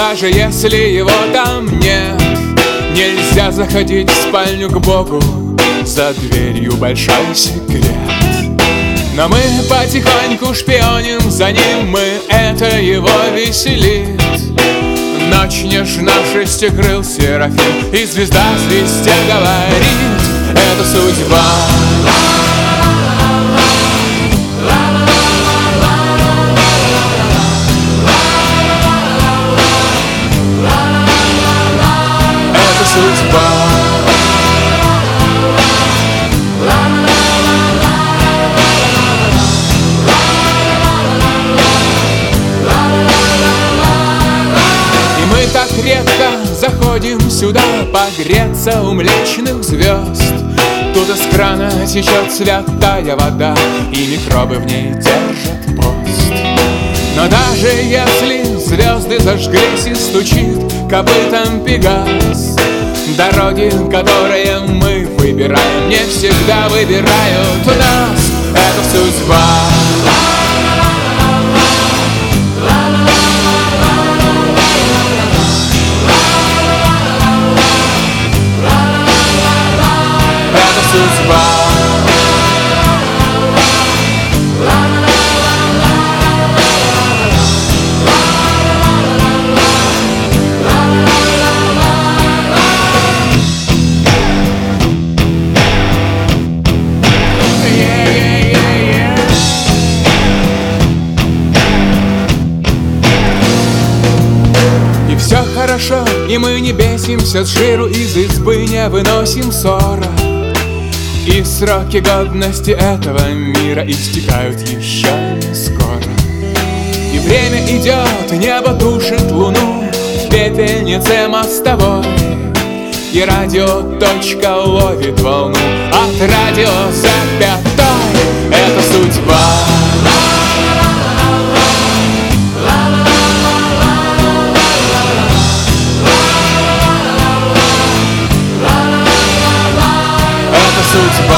даже если его там нет. Нельзя заходить в спальню к Богу, за дверью большой секрет. Но мы потихоньку шпионим за ним, это его веселит. Ночь нежна, шестикрыл серафим, и звезда звезде говорит: это судьба. Это судьба. Так редко заходим сюда погреться у Млечных звезд. Тут из крана течет святая вода, и микробы в ней держат пост. Но даже если звезды зажглись и стучит копытом Пегас, дороги, которые мы выбираем, не всегда выбирают нас. Это судьба. Судьба. И все хорошо, и мы не бесимся с жиру, из избы не выносим ссора. И сроки годности этого мира истекают еще не скоро. И время идет, небо тушит луну в пепельнице мостовой. И радиоточка ловит волну от радио запятой. Это судьба. Судьба.